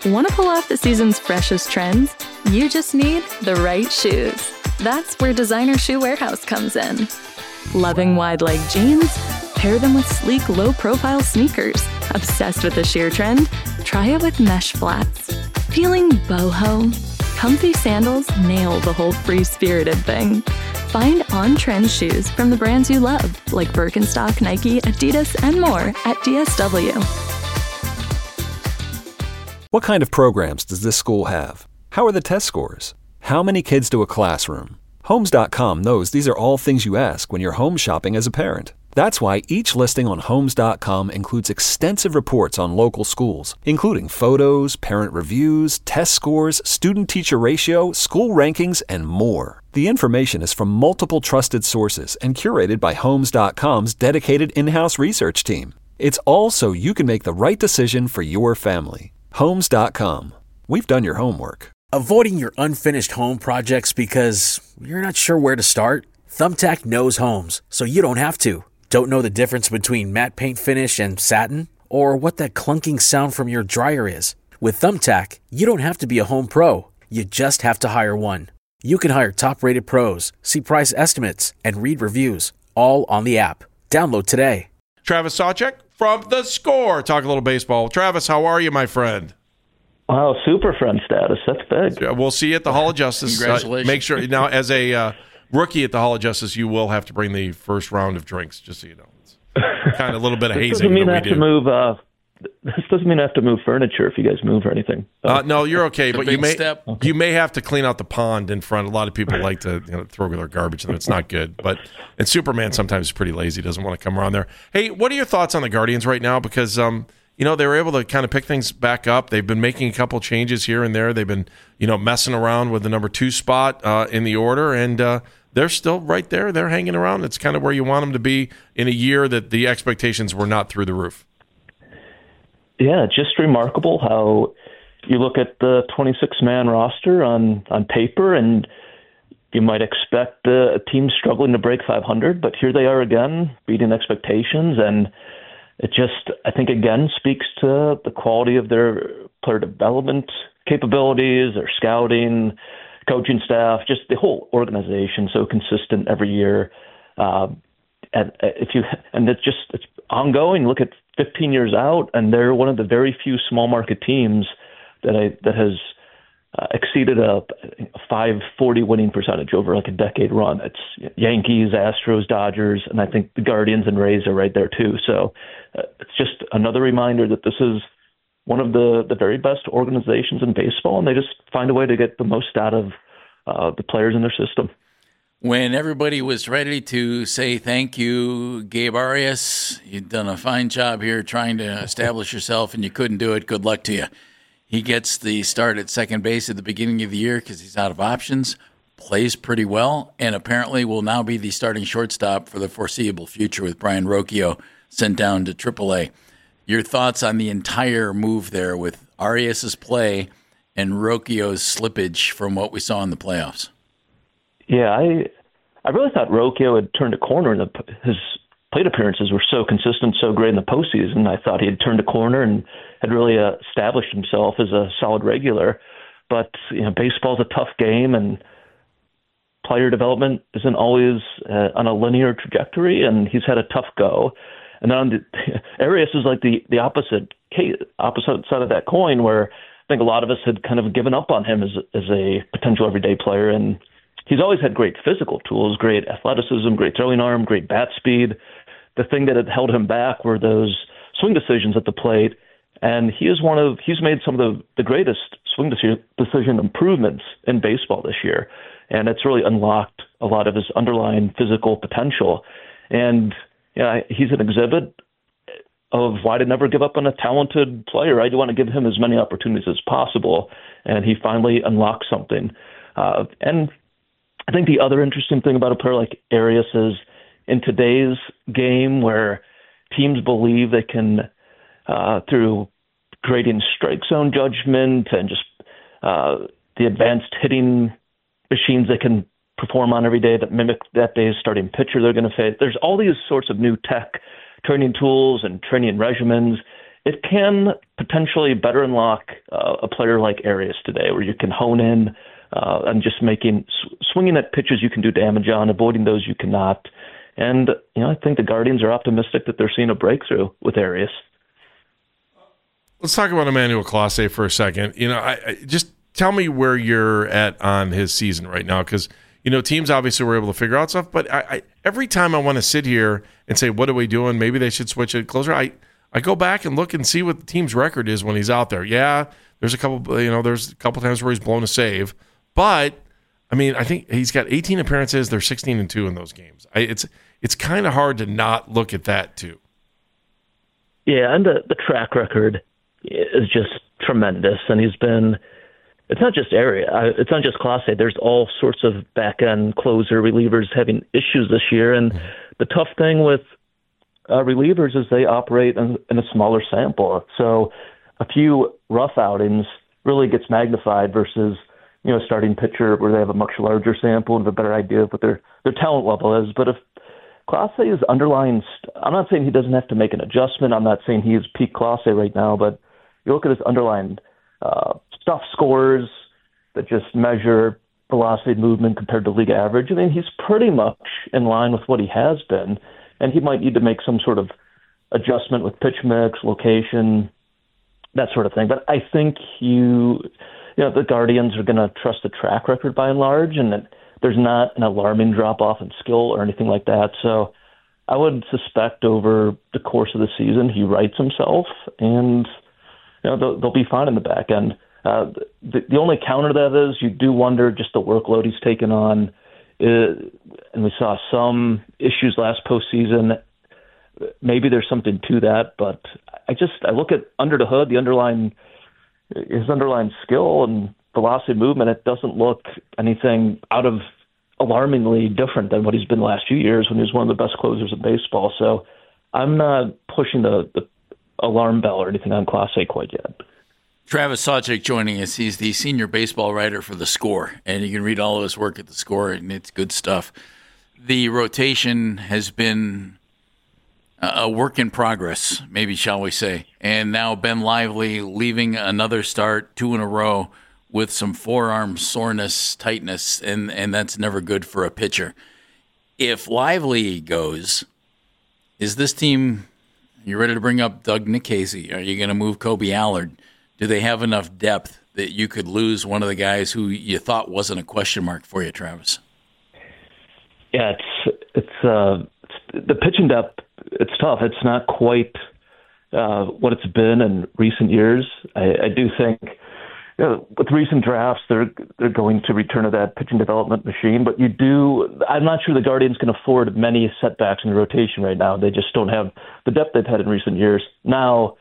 Want to pull off the season's freshest trends? You just need the right shoes. That's where Designer Shoe Warehouse comes in. Loving wide-leg jeans? Pair them with sleek, low-profile sneakers. Obsessed with the sheer trend? Try it with mesh flats. Feeling boho? Comfy sandals nail the whole free-spirited thing. Find on-trend shoes from the brands you love, like Birkenstock, Nike, Adidas, and more at DSW. What kind of programs does this school have? How are the test scores? How many kids do a classroom? Homes.com knows these are all things you ask when you're home shopping as a parent. That's why each listing on Homes.com includes extensive reports on local schools, including photos, parent reviews, test scores, student-teacher ratio, school rankings, and more. The information is from multiple trusted sources and curated by Homes.com's dedicated in-house research team. It's all so you can make the right decision for your family. Homes.com. We've done your homework. Avoiding your unfinished home projects because you're not sure where to start? Thumbtack knows homes, so you don't have to. Don't know the difference between matte paint finish and satin? Or what that clunking sound from your dryer is? With Thumbtack, you don't have to be a home pro. You just have to hire one. You can hire top-rated pros, see price estimates, and read reviews, all on the app. Download today. Travis Sawchek from The Score. Talk a little baseball. Travis, how are you, my friend? Wow, super friend status. That's big. We'll see you at the Hall of Justice. Congratulations. Make sure, now, as a rookie at the Hall of Justice, you will have to bring the first round of drinks, just so you know. It's kind of a little bit of hazing. This doesn't mean I have to move furniture if you guys move or anything. No, you're okay, but you may have to clean out the pond in front. A lot of people like to throw their garbage in there. It's not good. And Superman sometimes is pretty lazy, doesn't want to come around there. Hey, what are your thoughts on the Guardians right now? Because they were able to kind of pick things back up. They've been making a couple changes here and there. They've been messing around with the number 2 spot in the order, and they're still right there. They're hanging around. It's kind of where you want them to be in a year that the expectations were not through the roof. Yeah, just remarkable how you look at the 26-man roster on paper, and you might expect a team struggling to break 500, but here they are again, beating expectations, and it just, I think, again, speaks to the quality of their player development capabilities, their scouting, coaching staff, just the whole organization, so consistent every year. It's ongoing. Look at 15 years out, and they're one of the very few small market teams that has exceeded a 540 winning percentage over like a decade run. It's Yankees, Astros, Dodgers, and I think the Guardians and Rays are right there too. So it's just another reminder that this is one of the very best organizations in baseball, and they just find a way to get the most out of the players in their system. When everybody was ready to say thank you, Gabe Arias, you've done a fine job here trying to establish yourself, and you couldn't do it. Good luck to you. He gets the start at second base at the beginning of the year because he's out of options, plays pretty well, and apparently will now be the starting shortstop for the foreseeable future with Brian Rocchio sent down to AAA. Your thoughts on the entire move there with Arias' play and Rocchio's slippage from what we saw in the playoffs? Yeah, I really thought Rocchio had turned a corner, and his plate appearances were so consistent, so great in the postseason. I thought he had turned a corner and had really established himself as a solid regular. But baseball's a tough game, and player development isn't always on a linear trajectory, and he's had a tough go. And then Arias is like the opposite side of that coin, where I think a lot of us had kind of given up on him as a potential everyday player, and he's always had great physical tools, great athleticism, great throwing arm, great bat speed. The thing that had held him back were those swing decisions at the plate, and he's made some of the greatest swing decision improvements in baseball this year, and it's really unlocked a lot of his underlying physical potential. And he's an exhibit of why to never give up on a talented player. I do want to give him as many opportunities as possible, and he finally unlocked something. And I think the other interesting thing about a player like Arias is in today's game where teams believe they can, through grading strike zone judgment and just the advanced hitting machines they can perform on every day that mimic that day's starting pitcher they're going to face. There's all these sorts of new tech training tools and training regimens, it can potentially better unlock a player like Arias today, where you can hone in on just swinging at pitches you can do damage on, avoiding those you cannot. And, I think the Guardians are optimistic that they're seeing a breakthrough with Arias. Let's talk about Emmanuel Clase for a second. I just tell me where you're at on his season right now, because teams obviously were able to figure out stuff, but every time I want to sit here and say, what are we doing? Maybe they should switch it closer. I go back and look and see what the team's record is when he's out there. Yeah, there's a couple times where he's blown a save, but I think he's got 18 appearances. They're 16-2 in those games. It's kind of hard to not look at that too. Yeah, and the track record is just tremendous, and it's not just it's not just Clase. There's all sorts of back-end closer relievers having issues this year, and the tough thing with relievers is they operate in a smaller sample. So a few rough outings really gets magnified versus, starting pitcher where they have a much larger sample and have a better idea of what their talent level is. But if Clase is underlying, I'm not saying he doesn't have to make an adjustment. I'm not saying he is peak Clase right now, but you look at his underlying stuff scores that just measure velocity movement compared to league average. He's pretty much in line with what he has been, and he might need to make some sort of adjustment with pitch mix, location, that sort of thing. But I think the Guardians are going to trust the track record by and large, and that there's not an alarming drop-off in skill or anything like that. So I would suspect over the course of the season he rights himself, and they'll be fine in the back end. The only counter to that is you do wonder just the workload he's taken on. And we saw some issues last postseason. Maybe there's something to that, but I look at under the hood, his underlying skill and velocity movement. It doesn't look anything out of alarmingly different than what he's been the last few years when he was one of the best closers in baseball. So I'm not pushing the alarm bell or anything on Clase quite yet. Travis Sawchik joining us. He's the senior baseball writer for The Score, and you can read all of his work at The Score, and it's good stuff. The rotation has been a work in progress, maybe shall we say, and now Ben Lively leaving another start, 2 in a row, with some forearm soreness, tightness, and that's never good for a pitcher. If Lively goes, is this team, you ready to bring up Doug Nikhazy? Are you going to move Kobe Allard? Do they have enough depth that you could lose one of the guys who you thought wasn't a question mark for you, Travis? Yeah, it's the pitching depth. It's tough. It's not quite what it's been in recent years. I do think with recent drafts they're going to return to that pitching development machine. But I'm not sure the Guardians can afford many setbacks in the rotation right now. They just don't have the depth they've had in recent years. Now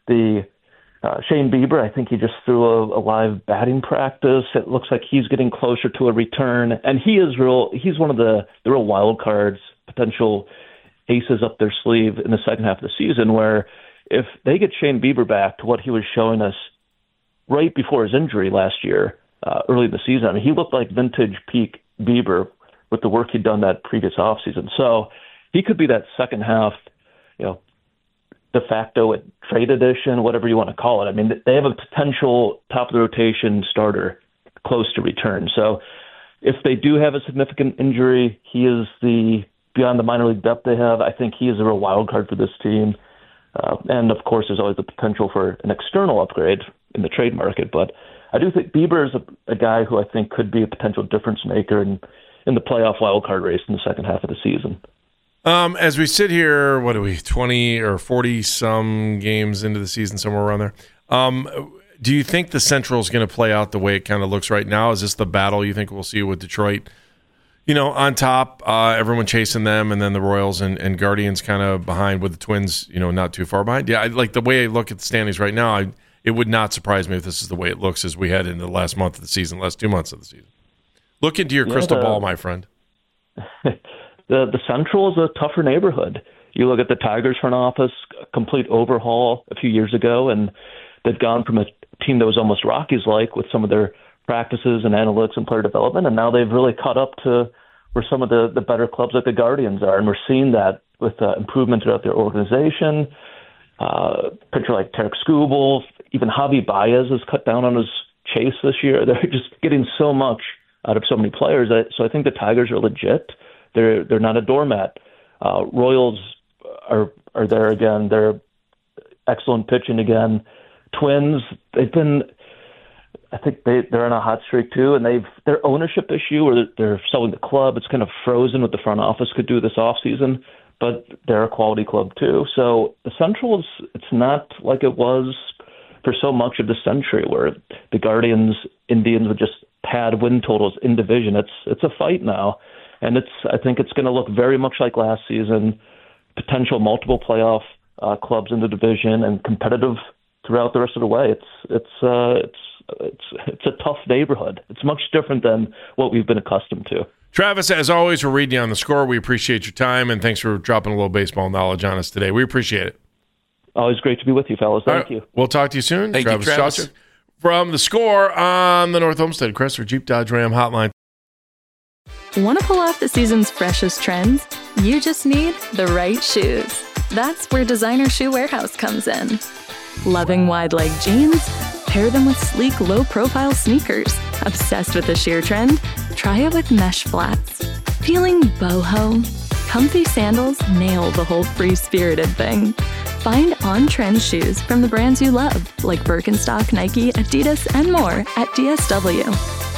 Shane Bieber, I think he just threw a live batting practice. It looks like he's getting closer to a return, and he's one of the real wild cards, potential aces up their sleeve in the second half of the season, where if they get Shane Bieber back to what he was showing us right before his injury last year, early in the season, he looked like vintage peak Bieber with the work he'd done that previous offseason. So he could be that second half, de facto trade edition, whatever you want to call it. They have a potential top of the rotation starter close to return. So if they do have a significant injury, he is beyond the minor league depth they have. I think he is a real wild card for this team. And of course, there's always the potential for an external upgrade in the trade market. But I do think Bieber is a guy who I think could be a potential difference maker in the playoff wild card race in the second half of the season. As we sit here, 20 or 40 some games into the season, somewhere around there, do you think the Central is going to play out the way it kind of looks right now? Is this the battle you think we'll see with Detroit, on top, everyone chasing them, and then the Royals and Guardians kind of behind with the Twins, not too far behind? Yeah, like the way I look at the standings right now, it would not surprise me if this is the way it looks as we head into the last month of the season, last 2 months of the season. Look into your crystal ball, my friend. The Central is a tougher neighborhood. You look at the Tigers front office, a complete overhaul a few years ago, and they've gone from a team that was almost Rockies-like with some of their practices and analytics and player development, and now they've really caught up to where some of the better clubs like the Guardians are, and we're seeing that with improvement throughout their organization. pitcher like Tarek Skubal, even Javi Baez has cut down on his chase this year. They're just getting so much out of so many players. So I think the Tigers are legit. They're not a doormat. Royals are there again. They're excellent pitching again. Twins, they've been. I think they're on a hot streak too, and their ownership issue, or they're selling the club. It's kind of frozen what the front office could do this offseason, but they're a quality club too. So the Central it's not like it was for so much of the century, where the Guardians, Indians would just pad win totals in division. It's a fight now, and I think it's going to look very much like last season. Potential multiple playoff clubs in the division and competitive throughout the rest of the way. It's a tough neighborhood. It's much different than what we've been accustomed to. Travis, as always, we're reading you on the score. We appreciate your time, and thanks for dropping a little baseball knowledge on us today. We appreciate it. Always great to be with you, fellas. Thank you. We'll talk to you soon. Thank you, Travis. Shawchuk from the score on the North Olmsted Chrysler Jeep Dodge Ram hotline. Want to pull off the season's freshest trends? You just need the right shoes. That's where Designer Shoe Warehouse comes in. Loving wide leg jeans? Pair them with sleek, low-profile sneakers. Obsessed with the sheer trend? Try it with mesh flats. Feeling boho? Comfy sandals nail the whole free-spirited thing. Find on-trend shoes from the brands you love, like Birkenstock, Nike, Adidas, and more at DSW.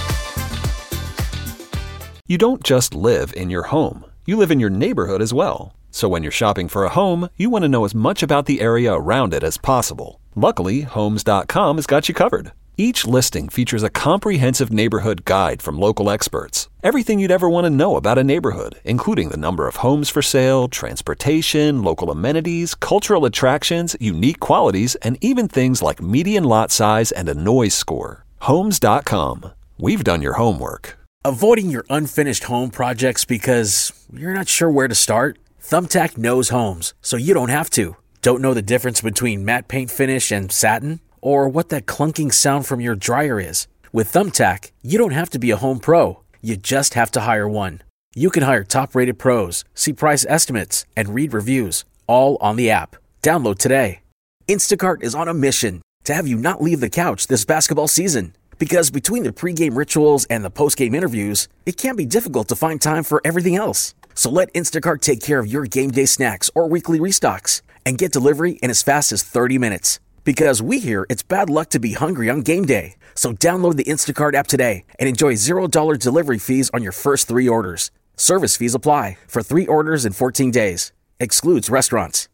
You don't just live in your home. You live in your neighborhood as well. So when you're shopping for a home, you want to know as much about the area around it as possible. Luckily, Homes.com has got you covered. Each listing features a comprehensive neighborhood guide from local experts. Everything you'd ever want to know about a neighborhood, including the number of homes for sale, transportation, local amenities, cultural attractions, unique qualities, and even things like median lot size and a noise score. Homes.com. We've done your homework. Avoiding your unfinished home projects because you're not sure where to start? Thumbtack knows homes, so you don't have to. Don't know the difference between matte paint finish and satin? Or what that clunking sound from your dryer is? With Thumbtack, you don't have to be a home pro. You just have to hire one. You can hire top-rated pros, see price estimates, and read reviews, all on the app. Download today. Instacart is on a mission to have you not leave the couch this basketball season. Because between the pregame rituals and the postgame interviews, it can be difficult to find time for everything else. So let Instacart take care of your game day snacks or weekly restocks and get delivery in as fast as 30 minutes. Because we hear it's bad luck to be hungry on game day. So download the Instacart app today and enjoy $0 delivery fees on your first 3 orders. Service fees apply for 3 orders in 14 days. Excludes restaurants.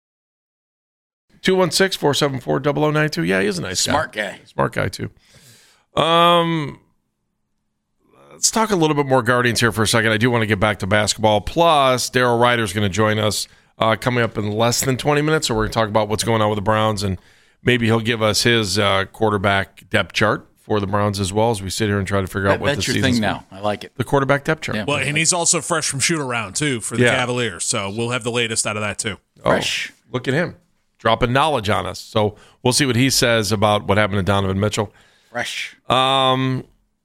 216-474-0092. Yeah, he is a nice guy. Smart guy, too. Let's talk a little bit more Guardians here for a second. I do want to get back to basketball. Plus, Daryl Ryder's going to join us coming up in less than 20 minutes. So we're going to talk about what's going on with the Browns, and maybe he'll give us his quarterback depth chart for the Browns as well as we sit here and try to figure out what the season's That's your thing now. I like it. The quarterback depth chart. Yeah. Well, and he's also fresh from shoot-around, too, for the Cavaliers. So we'll have the latest out of that, too. Fresh. Look at him. Dropping knowledge on us. So we'll see what he says about what happened to Donovan Mitchell. Fresh. Brian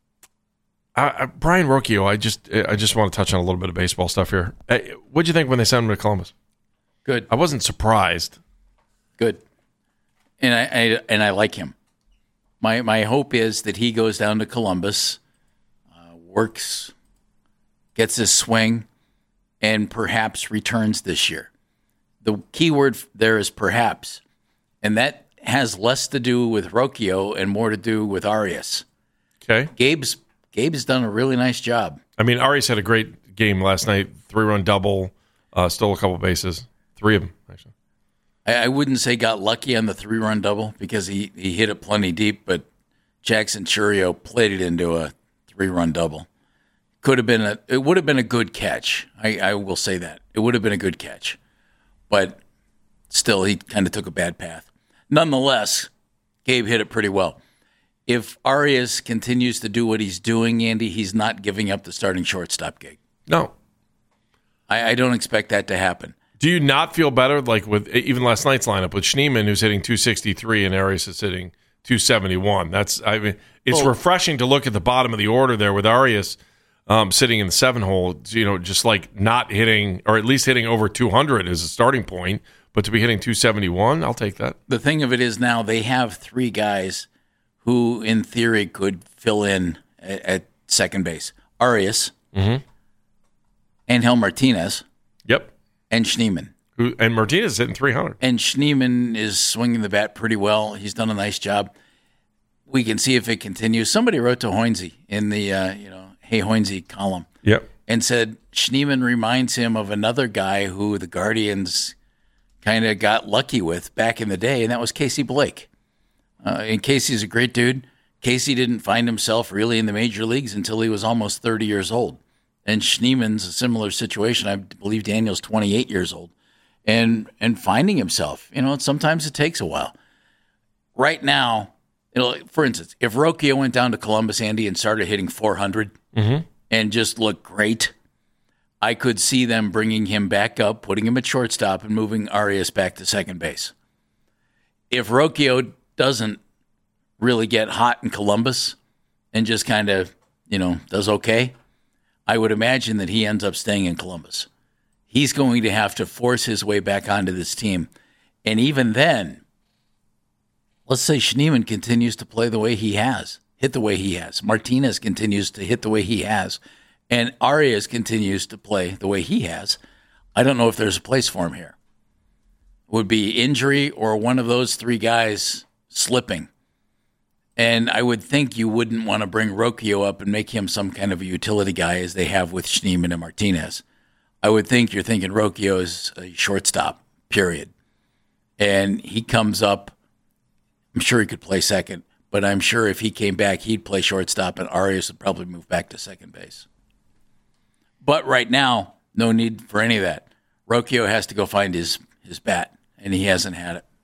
Rocchio, I just want to touch on a little bit of baseball stuff here. What'd you think when they sent him to Columbus? Good. I wasn't surprised. Good. And I like him. My hope is that he goes down to Columbus, works, gets his swing, and perhaps returns this year. The key word there is perhaps, and that has less to do with Rocchio and more to do with Arias. Okay. Gabe's done a really nice job. I mean, Arias had a great game last night. 3-run double, stole a couple bases. 3 of them, actually. I wouldn't say got lucky on the 3-run double because he hit it plenty deep, but Jackson Chourio played it into a 3-run double. It would have been a good catch. I will say that. It would have been a good catch. But still, he kind of took a bad path. Nonetheless, Gabe hit it pretty well. If Arias continues to do what he's doing, Andy, he's not giving up the starting shortstop gig. No. I don't expect that to happen. Do you not feel better, like with even last night's lineup, with Schneemann, who's hitting 263 and Arias is hitting 271? It's refreshing to look at the bottom of the order there with Arias sitting in the 7 hole, just like not hitting, or at least hitting over 200 as a starting point, But to be hitting 271, I'll take that. The thing of it is now they have 3 guys who, in theory, could fill in at second base. Arias, Angel Martinez, and Schneemann. And Martinez is hitting 300. And Schneemann is swinging the bat pretty well. He's done a nice job. We can see if it continues. Somebody wrote to Hoynesy in the Hey Hoynesy column. And said Schneemann reminds him of another guy who the Guardians kind of got lucky with back in the day, and that was Casey Blake. And Casey's a great dude. Casey didn't find himself really in the major leagues until he was almost 30 years old. And Schneemann's a similar situation. I believe Daniel's 28 years old. And finding himself, sometimes it takes a while. Right now, for instance, if Rocchio went down to Columbus, Andy, and started hitting 400 and just looked great, I could see them bringing him back up, putting him at shortstop, and moving Arias back to second base. If Rocchio doesn't really get hot in Columbus and just kind of, does okay, I would imagine that he ends up staying in Columbus. He's going to have to force his way back onto this team. And even then, let's say Schneemann continues to play the way he has, hit the way he has. Martinez continues to hit the way he has. And Arias continues to play the way he has. I don't know if there's a place for him here. Would be injury or one of those 3 guys slipping. And I would think you wouldn't want to bring Rocchio up and make him some kind of a utility guy as they have with Schneemann and Martinez. I would think you're thinking Rocchio is a shortstop, period. And he comes up, I'm sure he could play second, but I'm sure if he came back, he'd play shortstop, and Arias would probably move back to second base. But right now, no need for any of that. Rocchio has to go find his bat, and he hasn't had it.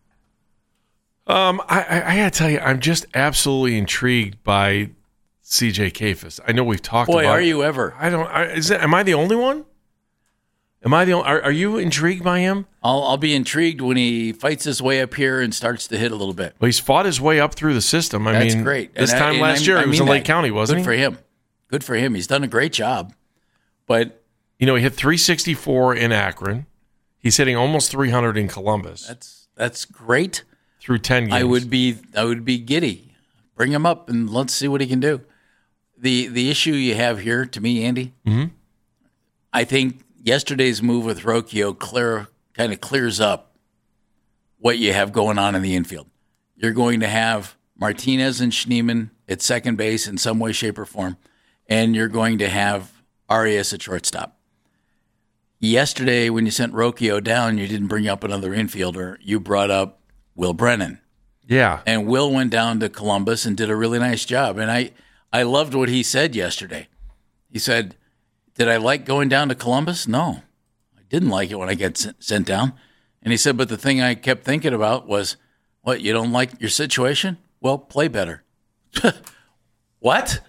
I got to tell you, I'm just absolutely intrigued by CJ Kayfus. I know we've talked about it. Boy, are you ever. Am I the only one? Are you intrigued by him? I'll be intrigued when he fights his way up here and starts to hit a little bit. Well, he's fought his way up through the system. That's great. This time last year, he was in Lake County, wasn't he? Good for him. Good for him. He's done a great job. But he hit 364 in Akron. He's hitting almost 300 in Columbus. That's great. Through 10 games. I would be giddy. Bring him up and let's see what he can do. The issue you have here, to me, Andy, I think yesterday's move with Rocchio kind of clears up what you have going on in the infield. You're going to have Martinez and Schneemann at second base in some way, shape, or form, and you're going to have Arias at shortstop. Yesterday, when you sent Rocchio down, you didn't bring up another infielder. You brought up Will Brennan. Yeah. And Will went down to Columbus and did a really nice job. And I loved what he said yesterday. He said, did I like going down to Columbus? No. I didn't like it when I got sent down. And he said, but the thing I kept thinking about was, what, you don't like your situation? Well, play better. What?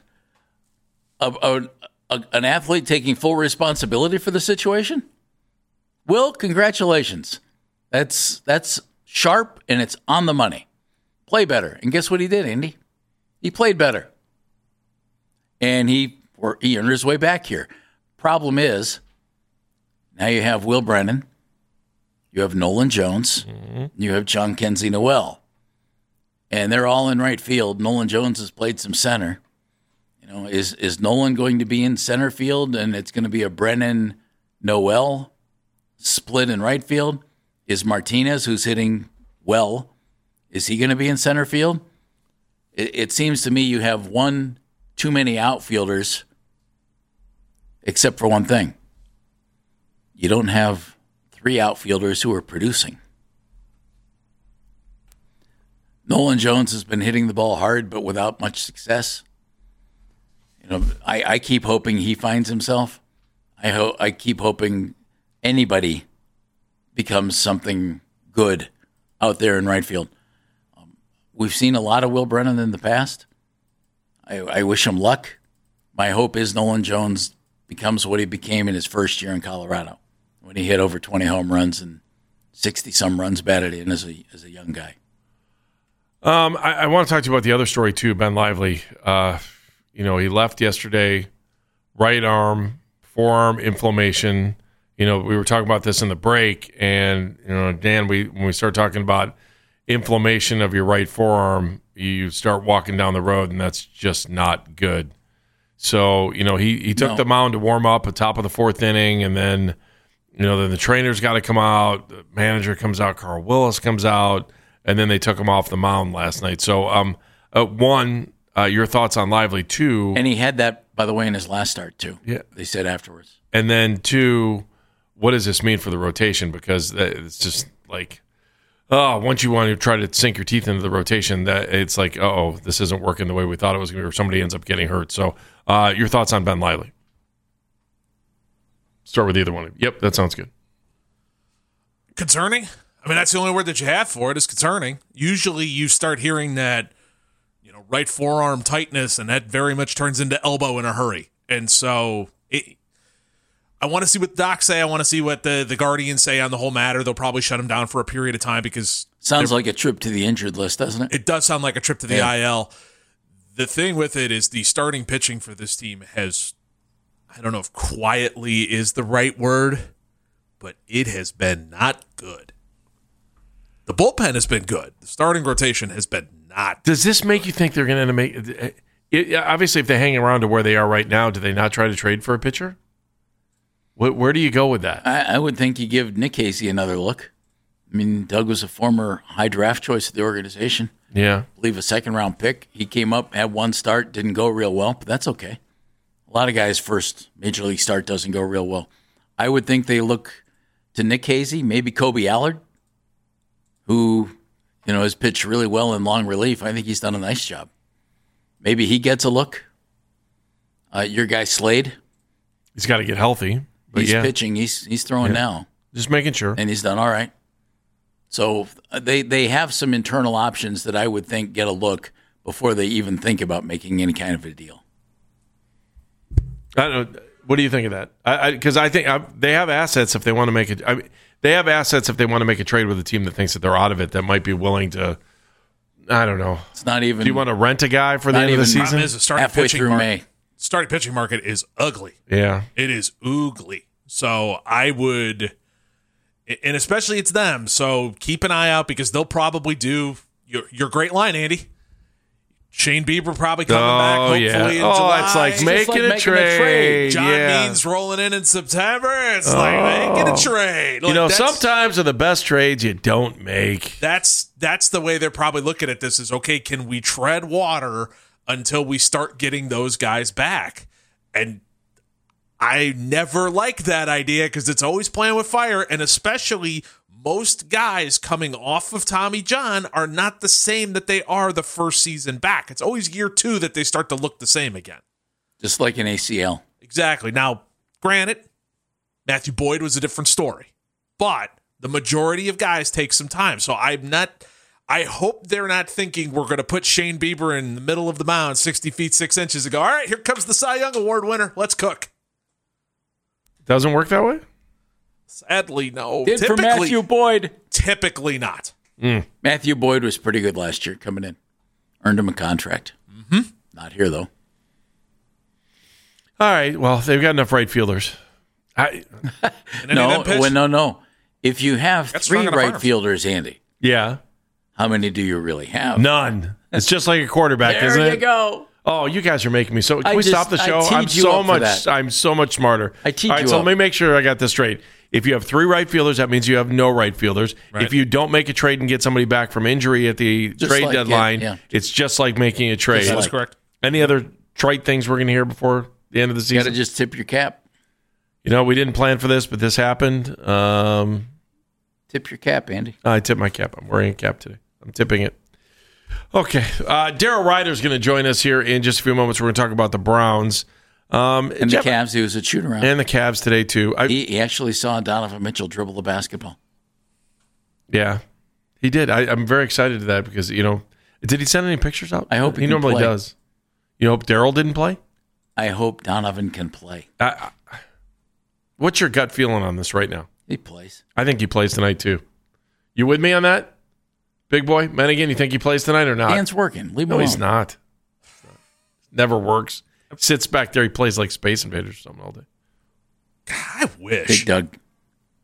An athlete taking full responsibility for the situation? Will, congratulations. That's sharp, and it's on the money. Play better. And guess what he did, Andy? He played better. And he earned his way back here. Problem is, now you have Will Brennan, you have Nolan Jones, you have John Kenzie Noel. And they're all in right field. Nolan Jones has played some center. Is Nolan going to be in center field and it's going to be a Brennan Noel split in right field? Is Martinez, who's hitting well, is he going to be in center field? It seems to me you have one too many outfielders, except for one thing. You don't have 3 outfielders who are producing. Nolan Jones has been hitting the ball hard, but without much success. I keep hoping he finds himself. I keep hoping anybody becomes something good out there in right field. We've seen a lot of Will Brennan in the past. I wish him luck. My hope is Nolan Jones becomes what he became in his first year in Colorado, when he hit over 20 home runs and 60-some runs batted in as a young guy. I want to talk to you about the other story, too, Ben Lively. He left yesterday, right arm, forearm inflammation. we were talking about this in the break, and Dan, when we start talking about inflammation of your right forearm, you start walking down the road, and that's just not good. So he took the mound to warm up at top of the fourth inning, and then then the trainer's got to come out, the manager comes out, Carl Willis comes out, and then they took him off the mound last night. So one, your thoughts on Lively. Two, and he had that, by the way, in his last start too. Yeah, they said afterwards. And then two, what does this mean for the rotation? Because it's just like, once you want to try to sink your teeth into the rotation, that it's like, this isn't working the way we thought it was going to be, or somebody ends up getting hurt. So your thoughts on Ben Lively? Start with either one. Yep, that sounds good. Concerning? I mean, that's the only word that you have for it is concerning. Usually you start hearing that, right forearm tightness, and that very much turns into elbow in a hurry. And so I want to see what docs say. I want to see what the Guardians say on the whole matter. They'll probably shut him down for a period of time because... Sounds like a trip to the injured list, doesn't it? It does sound like a trip to the IL. The thing with it is the starting pitching for this team has, I don't know if quietly is the right word, but it has been not good. The bullpen has been good. The starting rotation has been not. Does this make you think they're going to make it? Obviously, if they hang around to where they are right now, do they not try to trade for a pitcher? Where do you go with that? I would think you give Nick Casey another look. I mean, Doug was a former high draft choice of the organization. Yeah. I believe a second-round pick. He came up, had one start, didn't go real well, but that's okay. A lot of guys' first major league start doesn't go real well. I would think they look to Nick Casey, maybe Kobe Allard, who has pitched really well in long relief. I think he's done a nice job. Maybe he gets a look. Your guy Slade. He's got to get healthy. But he's pitching. He's throwing now. Just making sure. And he's done all right. So they have some internal options that I would think get a look before they even think about making any kind of a deal. I don't know. What do you think of that? Because I think they have assets if they want to make it. They have assets if they want to make a trade with a team that thinks that they're out of it, that might be willing to. I don't know. It's not even. Do you want to rent a guy for the end of the season? Is the halfway through May. Starting pitching market is ugly. Yeah, it is oogly. So I would, and especially it's them. So keep an eye out because they'll probably do your great line, Andy. Shane Bieber probably coming back hopefully in July. It's like making a trade. John Means rolling in September. It's like making a trade. Like, sometimes are the best trades you don't make. That's the way they're probably looking at this is, okay, can we tread water until we start getting those guys back? And I never like that idea because it's always playing with fire, and especially most guys coming off of Tommy John are not the same that they are the first season back. It's always year 2 that they start to look the same again. Just like an ACL. Exactly. Now, granted, Matthew Boyd was a different story, but the majority of guys take some time. So I hope they're not thinking we're going to put Shane Bieber in the middle of the mound, 60 feet, 6 inches, and go, all right, here comes the Cy Young Award winner. Let's cook. Doesn't work that way? Sadly, no. Did for Matthew Boyd. Typically not. Matthew Boyd was pretty good last year coming in. Earned him a contract. Mm-hmm. Not here, though. All right. Well, they've got enough right fielders. No. If you have 3 right fielders, Andy. Yeah. How many do you really have? None. It's just like a quarterback, isn't it? There you go. Oh, you guys are making me so. Can we stop the show? I'm so much smarter. I teed All right, you so up. let me make sure I got this straight. If you have 3 right fielders, that means you have no right fielders. Right. If you don't make a trade and get somebody back from injury at the trade deadline, it's just like making a trade. That's correct. Any other trite things we're going to hear before the end of the season? You got to just tip your cap. We didn't plan for this, but this happened. Tip your cap, Andy. I tip my cap. I'm wearing a cap today. I'm tipping it. Okay. Daryl Ryder's going to join us here in just a few moments. We're going to talk about the Browns. And the Cavs, he was at shoot-around. And the Cavs today, too. He actually saw Donovan Mitchell dribble the basketball. Yeah, he did. I'm very excited to that because, did he send any pictures out? I hope he normally does. You hope Daryl didn't play? I hope Donovan can play. What's your gut feeling on this right now? He plays. I think he plays tonight, too. You with me on that? Big boy? Mennigan, you think he plays tonight or not? Dan's working. Leave him alone. No, he's not. Never works. Sits back there. He plays like Space Invaders or something all day. God, I wish. Big Doug.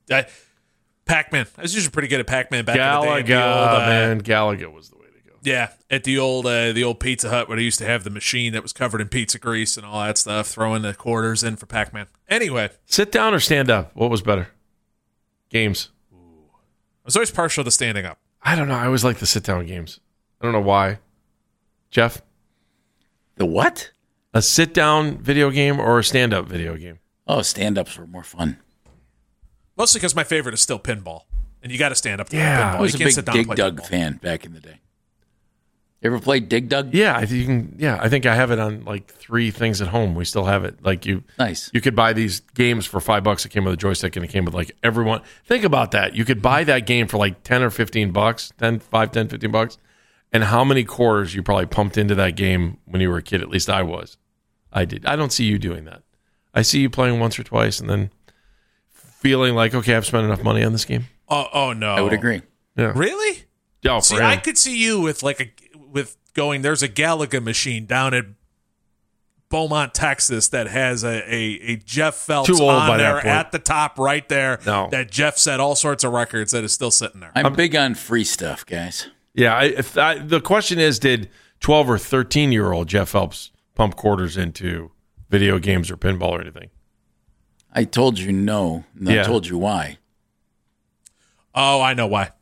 Pac-Man. I was usually pretty good at Pac-Man back in the day. Galaga was the way to go. Yeah, at the old Pizza Hut where they used to have the machine that was covered in pizza grease and all that stuff, throwing the quarters in for Pac-Man. Anyway. Sit down or stand up? What was better? Games. I was always partial to standing up. I don't know. I always like the sit-down games. I don't know why. Jeff? The what? A sit-down video game or a stand-up video game? Oh, stand-ups were more fun. Mostly because my favorite is still pinball. And you got to stand up to pinball. pinball. I was a big Dig Dug fan back in the day. You ever played Dig Dug? Yeah, I think I have it on like 3 things at home. We still have it. Like nice. You could buy these games for $5. It came with a joystick and it came with like everyone. Think about that. You could buy that game for like $10 or $15, $15. And how many quarters you probably pumped into that game when you were a kid? At least I was. I did. I don't see you doing that. I see you playing once or twice and then feeling like, okay, I've spent enough money on this game. Oh no. I would agree. Yeah. Really? Oh, see, I could see you with there's a Galaga machine down at Beaumont, Texas that has a Jeff Phelps on there at the top right there. No. That Jeff set all sorts of records that is still sitting there. I'm big on free stuff, guys. Yeah, the question is, did 12 or 13-year-old Jeff Phelps pump quarters into video games or pinball or anything? I told you no, and I told you why. Oh, I know why.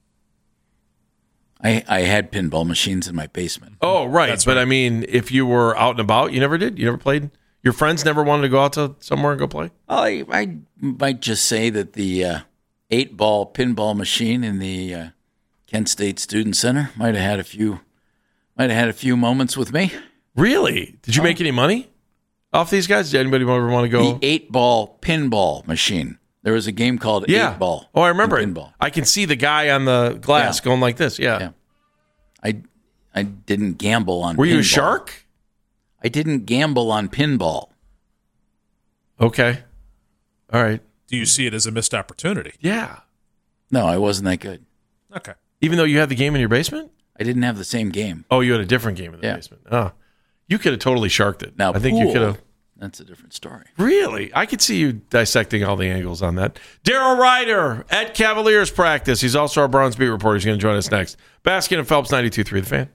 I had pinball machines in my basement. Oh, right. But, I mean, if you were out and about, you never did? You never played? Your friends never wanted to go out to somewhere and go play? I might just say that the 8-ball pinball machine in the Kent State Student Center might have had a few moments with me. Really? Did you make any money off these guys? Did anybody ever want to go? The 8-ball pinball machine. There was a game called 8-ball. Oh, I remember it. Pinball. I can see the guy on the glass going like this. Yeah. I didn't gamble on pinball. Were you a shark? I didn't gamble on pinball. Okay. All right. Do you see it as a missed opportunity? Yeah. No, I wasn't that good. Okay. Even though you had the game in your basement? I didn't have the same game. Oh, you had a different game in the basement. Oh. You could have totally sharked it. Now, I think you could have. That's a different story. Really? I could see you dissecting all the angles on that. Daryl Ryder at Cavaliers practice. He's also our Browns beat reporter. He's going to join us next. Baskin and Phelps, 92.3 The Fan.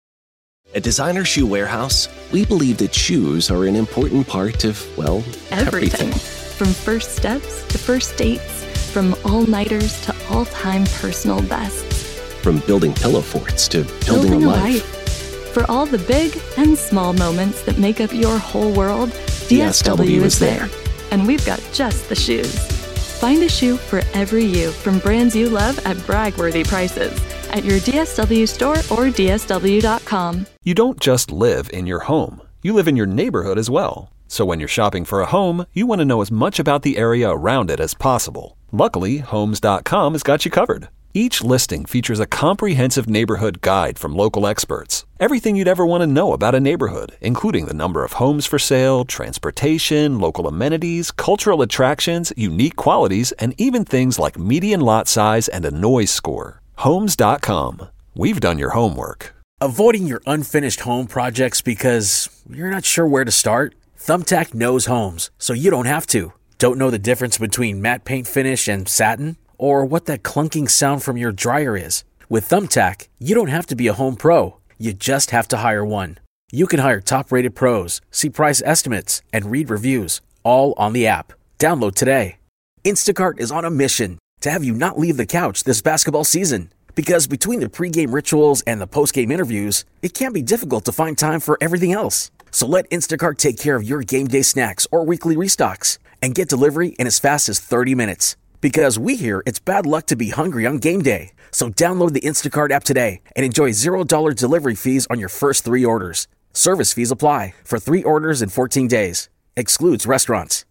At Designer Shoe Warehouse, we believe that shoes are an important part of, well, everything. From first steps to first dates, from all-nighters to all-time personal bests. From building pillow forts to building a life. For all the big and small moments that make up your whole world, DSW is there. And we've got just the shoes. Find a shoe for every you from brands you love at brag-worthy prices at your DSW store or DSW.com. You don't just live in your home. You live in your neighborhood as well. So when you're shopping for a home, you want to know as much about the area around it as possible. Luckily, Homes.com has got you covered. Each listing features a comprehensive neighborhood guide from local experts. Everything you'd ever want to know about a neighborhood, including the number of homes for sale, transportation, local amenities, cultural attractions, unique qualities, and even things like median lot size and a noise score. Homes.com. We've done your homework. Avoiding your unfinished home projects because you're not sure where to start? Thumbtack knows homes, so you don't have to. Don't know the difference between matte paint finish and satin? Or what that clunking sound from your dryer is? With Thumbtack, you don't have to be a home pro. You just have to hire one. You can hire top-rated pros, see price estimates, and read reviews, all on the app. Download today. Instacart is on a mission to have you not leave the couch this basketball season. Because between the pregame rituals and the postgame interviews, it can be difficult to find time for everything else. So let Instacart take care of your game day snacks or weekly restocks and get delivery in as fast as 30 minutes. Because we hear it's bad luck to be hungry on game day. So download the Instacart app today and enjoy $0 delivery fees on your first 3 orders. Service fees apply for 3 orders in 14 days. Excludes restaurants.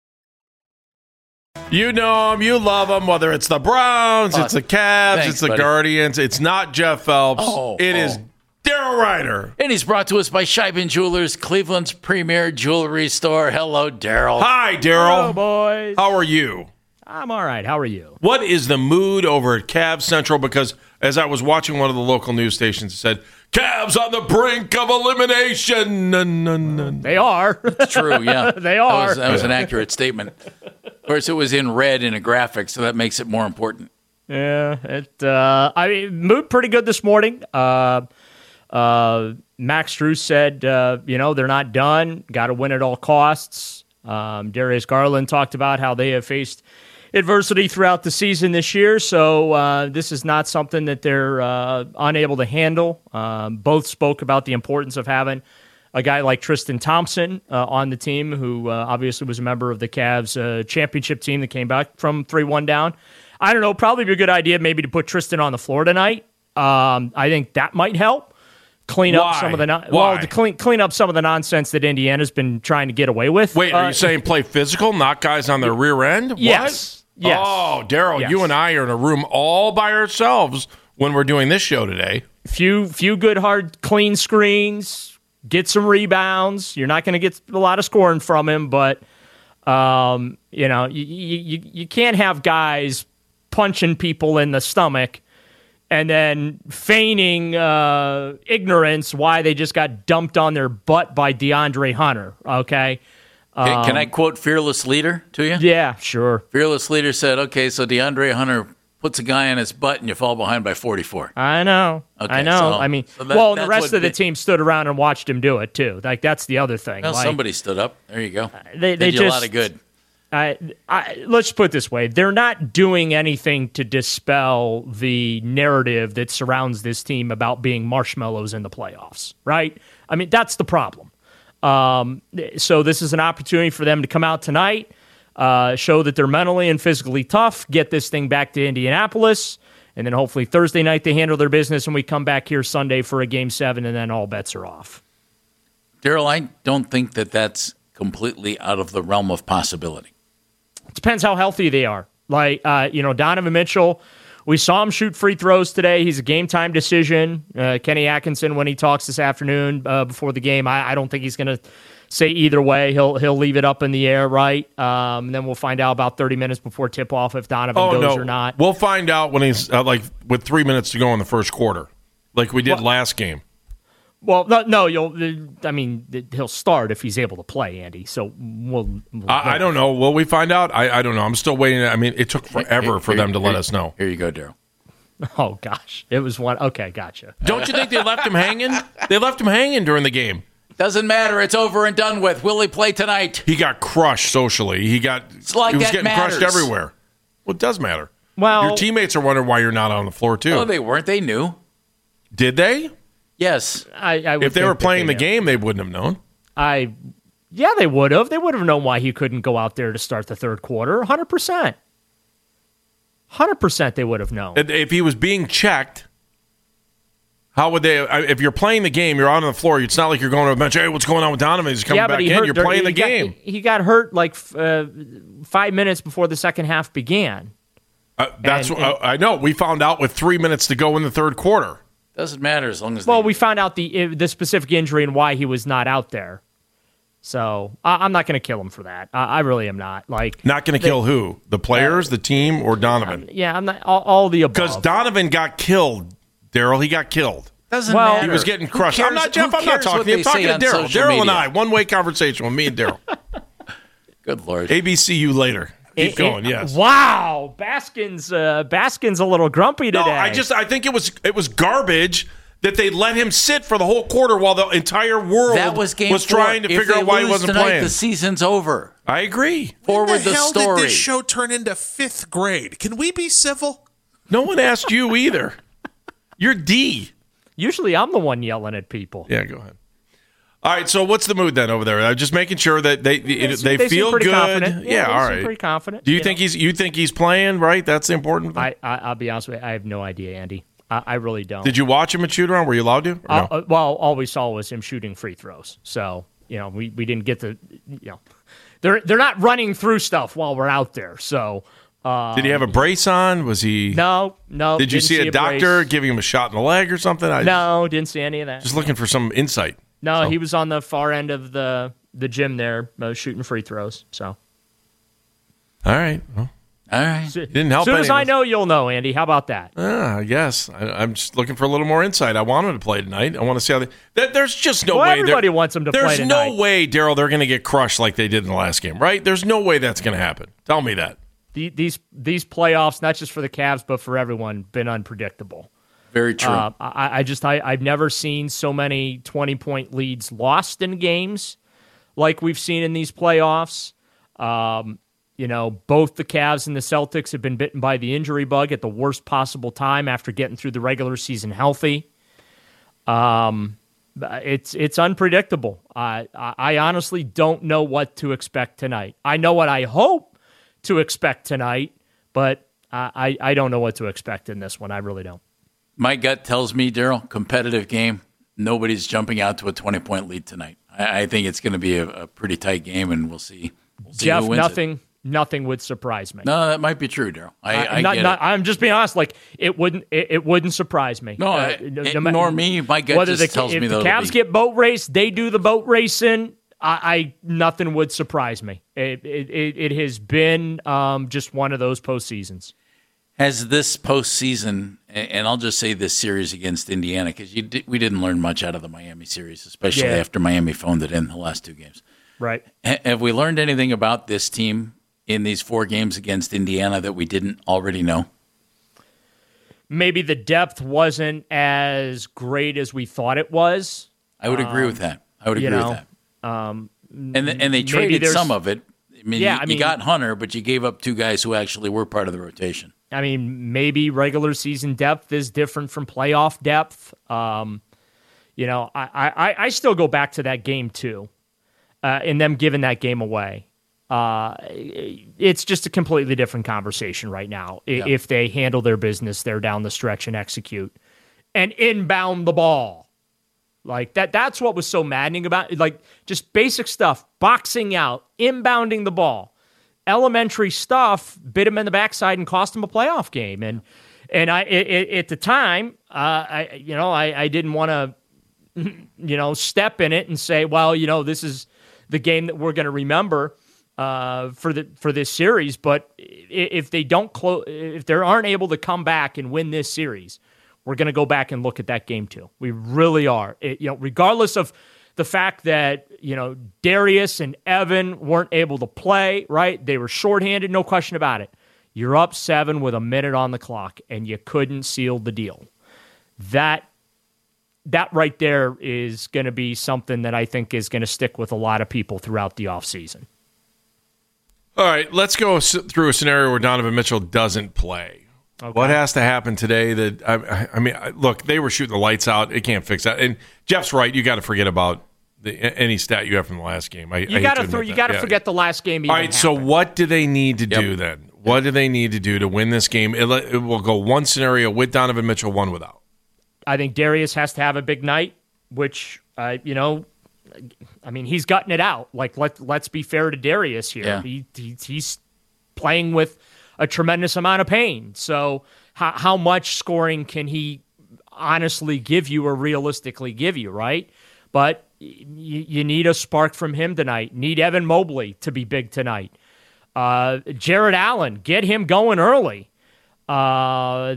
You know them, you love them, whether it's the Browns, it's the Cavs, it's the Guardians. It's not Jeff Phelps. It is Daryl Ryder. And he's brought to us by Scheibin Jewelers, Cleveland's premier jewelry store. Hello, Daryl. Hi, Daryl. Hello, boys. How are you? I'm all right. How are you? What is the mood over at Cavs Central? Because as I was watching one of the local news stations, it said, Cavs on the brink of elimination. They are. It's true, yeah. They are. That was an accurate statement. Of course, it was in red in a graphic, so that makes it more important. Yeah, mood pretty good this morning. Max Strus said, they're not done. Got to win at all costs. Darius Garland talked about how they have faced adversity throughout the season this year, so this is not something that they're unable to handle. Both spoke about the importance of having a guy like Tristan Thompson on the team, who obviously was a member of the Cavs championship team that came back from 3-1 down. I don't know, probably be a good idea maybe to put Tristan on the floor tonight. I think that might help clean up some of the clean up some of the nonsense that Indiana's been trying to get away with. Wait, are you saying play physical, knock guys on their rear end? Yes. What? Yes. Oh, Daryl, you and I are in a room all by ourselves when we're doing this show today. Few good hard clean screens, get some rebounds. You're not going to get a lot of scoring from him, but you can't have guys punching people in the stomach and then feigning ignorance why they just got dumped on their butt by DeAndre Hunter, okay? Can I quote Fearless Leader to you? Yeah, sure. Fearless Leader said, okay, so DeAndre Hunter puts a guy on his butt and you fall behind by 44. I know. Okay, I know. And the rest of the team stood around and watched him do it, too. Like, that's the other thing. Well, somebody stood up. There you go. They did just, a lot of good. Let's put it this way. They're not doing anything to dispel the narrative that surrounds this team about being marshmallows in the playoffs, right? I mean, that's the problem. So this is an opportunity for them to come out tonight, show that they're mentally and physically tough, get this thing back to Indianapolis, and then hopefully Thursday night they handle their business and we come back here Sunday for a Game 7 and then all bets are off. Daryl, I don't think that that's completely out of the realm of possibility. It depends how healthy they are. Like, Donovan Mitchell, we saw him shoot free throws today. He's a game-time decision. Kenny Atkinson, when he talks this afternoon before the game, I don't think he's going to say either way. He'll leave it up in the air, right? And then we'll find out about 30 minutes before tip-off if Donovan goes or not. We'll find out when he's, with 3 minutes to go in the first quarter, like we did last game. Well, no, he'll start if he's able to play, Andy. So we'll I don't know. Will we find out? I don't know. I'm still waiting. I mean, it took forever for them to let us know. Here you go, Daryl. Oh, gosh. It was one. Okay, gotcha. Don't you think they left him hanging? They left him hanging during the game. Doesn't matter. It's over and done with. Will he play tonight? He got crushed socially. He was getting crushed everywhere. Well, it does matter. Well, your teammates are wondering why you're not on the floor, too. No, they weren't. They knew. Did they? Yes. I would if they were playing the game, they wouldn't have known. Yeah, they would have. They would have known why he couldn't go out there to start the third quarter. 100%. 100% they would have known. If he was being checked, how would they? If you're playing the game, you're on the floor. It's not like you're going to the bench. Hey, what's going on with Donovan? He's coming back in. You're playing the game. He got hurt like 5 minutes before the second half began. I know. We found out with 3 minutes to go in the third quarter. Doesn't matter as long as. Well, we found out the specific injury and why he was not out there. So I'm not going to kill him for that. I really am not. Not going to kill who? The players, the team, or Donovan? I'm not all the above. Because Donovan got killed, Daryl. He got killed. Doesn't matter. He was getting crushed. I'm not Jeff. I'm not talking. I'm talking to Daryl. Daryl and I. One-way conversation with me and Daryl. Good Lord. ABC you later. Keep going. Yes. Wow, Baskin's a little grumpy today. No, I think it was garbage that they let him sit for the whole quarter while the entire world was trying to figure out why he wasn't tonight, playing. The season's over. I agree. Forward the story. When did this show turn into fifth grade? Can we be civil? No one asked you either. You're D. Usually I'm the one yelling at people. Yeah, go ahead. All right, so what's the mood then over there? I'm just making sure that they feel good. Confident. Yeah, all right. Pretty confident. Do you think he's playing right? That's the important thing. I'll be honest with you. I have no idea, Andy. I really don't. Did you watch him at shoot around? Were you allowed to? No? Well, all we saw was him shooting free throws. So we didn't get to they're not running through stuff while we're out there. So did he have a brace on? Was he? No. Did you see a doctor brace. giving him a shot in the leg or something? No, didn't see any of that. Just looking for some insight. No, he was on the far end of the gym there, shooting free throws. So, all right. Well, All right. Didn't help. As soon as I know, you'll know, Andy. How about that? Yes. I'm just looking for a little more insight. I want them to play tonight. I want to see how there's just no way. Everybody wants them to play tonight. There's no way, Daryl, they're going to get crushed like they did in the last game, right? There's no way that's going to happen. Tell me that. These playoffs, not just for the Cavs, but for everyone, been unpredictable. Very true. I've never seen so many 20-point leads lost in games like we've seen in these playoffs. Both the Cavs and the Celtics have been bitten by the injury bug at the worst possible time after getting through the regular season healthy. It's unpredictable. I honestly don't know what to expect tonight. I know what I hope to expect tonight, but I don't know what to expect in this one. I really don't. My gut tells me, Daryl, competitive game. Nobody's jumping out to a 20-point lead tonight. I think it's going to be a pretty tight game, and we'll see. Jeff, nothing would surprise me. No, that might be true, Daryl. I'm just being honest. Like it wouldn't surprise me. No, nor me. My gut just tells me if the Cavs get boat race, they do the boat racing. Nothing would surprise me. It has been just one of those postseasons. Has this postseason, and I'll just say this series against Indiana, because we didn't learn much out of the Miami series, especially after Miami phoned it in the last two games. Right. Have we learned anything about this team in these 4 games against Indiana that we didn't already know? Maybe the depth wasn't as great as we thought it was. I would agree with that. And they traded some of it. You got Hunter, but you gave up 2 guys who actually were part of the rotation. I mean, maybe regular season depth is different from playoff depth. I still go back to that game too, and them giving that game away. It's just a completely different conversation right now. Yeah. If they handle their business there down the stretch and execute and inbound the ball. Like that's what was so maddening about it. Like just basic stuff, boxing out, inbounding the ball. Elementary stuff bit him in the backside and cost him a playoff game. And at the time, I didn't want to, step in it and say, well, this is the game that we're going to remember for this series. But if they if they aren't able to come back and win this series, we're going to go back and look at that game too. We really are. Regardless of the fact that, Darius and Evan weren't able to play, right? They were shorthanded, no question about it. You're up 7 with a minute on the clock, and you couldn't seal the deal. That right there is going to be something that I think is going to stick with a lot of people throughout the offseason. All right, let's go through a scenario where Donovan Mitchell doesn't play. Okay. What has to happen today that look, they were shooting the lights out. It can't fix that. And Jeff's right. You got to forget about any stat you have from the last game. You got to forget the last game. All right. So what do they need to do then? What do they need to do to win this game? It will go one scenario with Donovan Mitchell, one without. I think Darius has to have a big night, which he's gutting it out. Like let's be fair to Darius here. Yeah. He's playing with a tremendous amount of pain. So how much scoring can he honestly give you or realistically give you, right? But you need a spark from him tonight. Need Evan Mobley to be big tonight. Jared Allen, get him going early. Max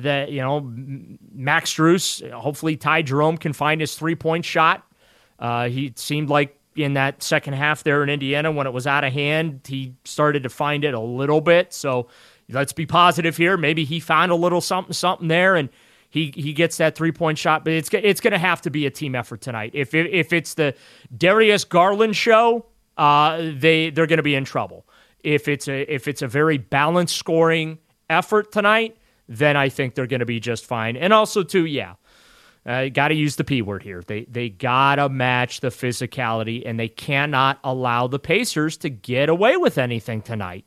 Strus, hopefully Ty Jerome can find his 3-point shot. He seemed like in that second half there in Indiana when it was out of hand, he started to find it a little bit. So let's be positive here. Maybe he found a little something there, and he gets that 3-point shot. But it's going to have to be a team effort tonight. If it's the Darius Garland show, they're going to be in trouble. If it's a very balanced scoring effort tonight, then I think they're going to be just fine. And also too, got to use the P word here. They got to match the physicality, and they cannot allow the Pacers to get away with anything tonight.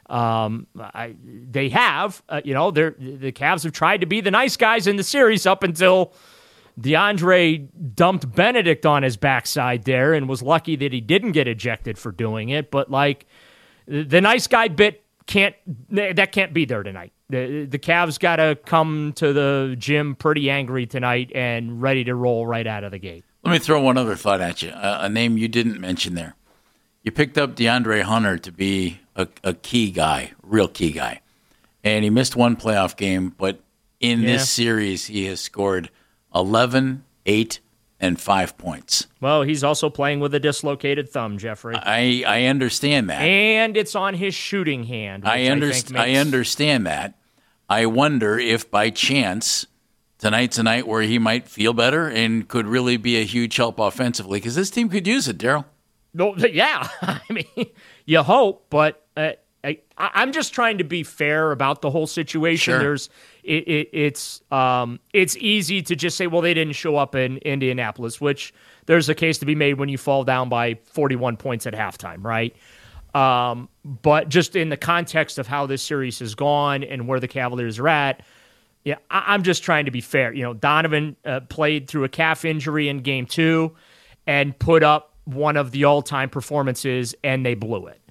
They have, the Cavs have tried to be the nice guys in the series up until DeAndre dumped Benedict on his backside there and was lucky that he didn't get ejected for doing it. But the nice guy bit can't be there tonight. The Cavs got to come to the gym pretty angry tonight and ready to roll right out of the gate. Let me throw one other thought at you, a name you didn't mention there. You picked up DeAndre Hunter to be a key guy, real key guy. and he missed one playoff game, but in this series, he has scored 11, 8, and 5 points. Well, he's also playing with a dislocated thumb, Jeffrey. I understand that. And it's on his shooting hand. I understand that. I wonder if by chance tonight's a night where he might feel better and could really be a huge help offensively, because this team could use it, Daryl. No, yeah. I mean, you hope, but I'm just trying to be fair about the whole situation. Sure. It's easy to just say, well, they didn't show up in Indianapolis, which there's a case to be made when you fall down by 41 points at halftime, right? But just in the context of how this series has gone and where the Cavaliers are at, yeah, I'm just trying to be fair. You know, Donovan played through a calf injury in Game 2 and put up one of the all-time performances, and they blew it.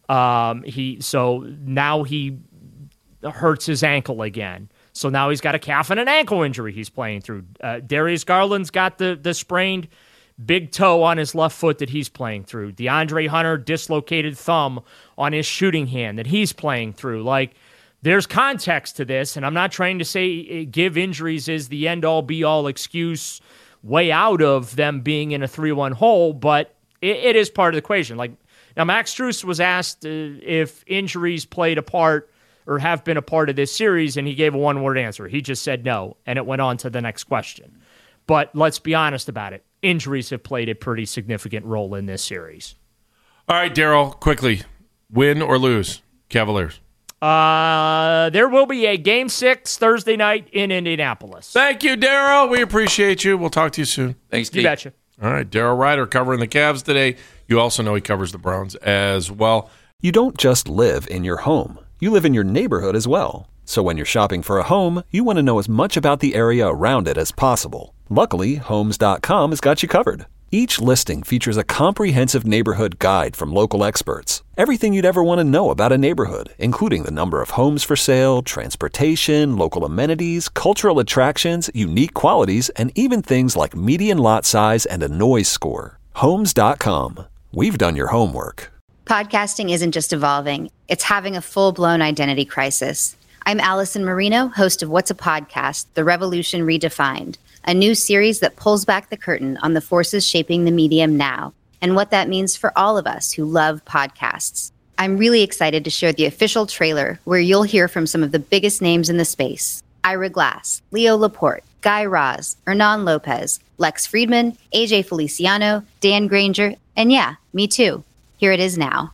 So now he hurts his ankle again. So now he's got a calf and an ankle injury he's playing through. Darius Garland's got the sprained big toe on his left foot that he's playing through. DeAndre Hunter, dislocated thumb on his shooting hand that he's playing through. Like, there's context to this, and I'm not trying to say give injuries is the end-all, be-all excuse way out of them being in a 3-1 hole, but it is part of the equation. Like, now, Max Strus was asked if injuries played a part or have been a part of this series, and he gave a one-word answer. He just said no, and it went on to the next question. But let's be honest about it. Injuries have played a pretty significant role in this series. All right, Daryl, quickly. Win or lose, Cavaliers? There will be a Game 6 Thursday night in Indianapolis. Thank you, Daryl. We appreciate you. We'll talk to you soon. Thanks, You betcha. All right, Daryl Ryder covering the Cavs today. You also know he covers the Browns as well. You don't just live in your home. You live in your neighborhood as well. So when you're shopping for a home, you want to know as much about the area around it as possible. Luckily, Homes.com has got you covered. Each listing features a comprehensive neighborhood guide from local experts. Everything you'd ever want to know about a neighborhood, including the number of homes for sale, transportation, local amenities, cultural attractions, unique qualities, and even things like median lot size and a noise score. Homes.com. We've done your homework. Podcasting isn't just evolving, it's having a full-blown identity crisis. I'm Allison Marino, host of What's a Podcast? The Revolution Redefined, a new series that pulls back the curtain on the forces shaping the medium now and what that means for all of us who love podcasts. I'm really excited to share the official trailer where you'll hear from some of the biggest names in the space. Ira Glass, Leo Laporte, Guy Raz, Hernan Lopez, Lex Friedman, AJ Feliciano, Dan Granger, and yeah, me too. Here it is now.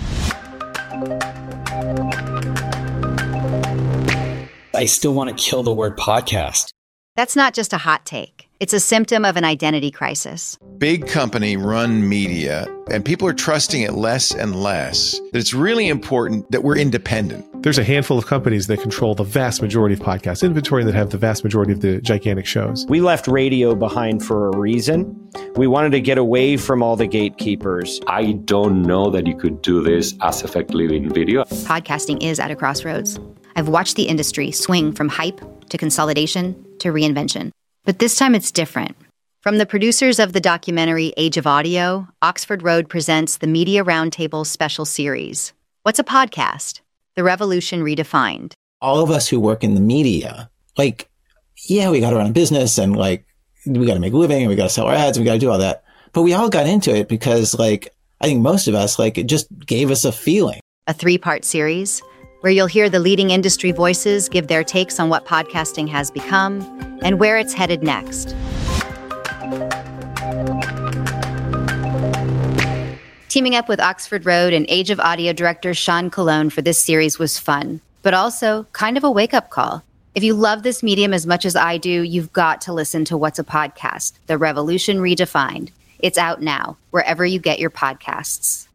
I still want to kill the word podcast. That's not just a hot take. It's a symptom of an identity crisis. Big company run media, and people are trusting it less and less. It's really important that we're independent. There's a handful of companies that control the vast majority of podcast inventory that have the vast majority of the gigantic shows. We left radio behind for a reason. We wanted to get away from all the gatekeepers. I don't know that you could do this as effectively in video. Podcasting is at a crossroads. I've watched the industry swing from hype to consolidation to reinvention. But this time it's different. From the producers of the documentary Age of Audio, Oxford Road presents the Media Roundtable special series. What's a podcast? The Revolution Redefined. All of us who work in the media, we got to run a business and we got to make a living and we got to sell our ads and we got to do all that. But we all got into it because I think most of us, it just gave us a feeling. A 3-part series where you'll hear the leading industry voices give their takes on what podcasting has become and where it's headed next. Teaming up with Oxford Road and Age of Audio director Sean Colon for this series was fun, but also kind of a wake-up call. If you love this medium as much as I do, you've got to listen to What's a Podcast? The Revolution Redefined. It's out now, wherever you get your podcasts.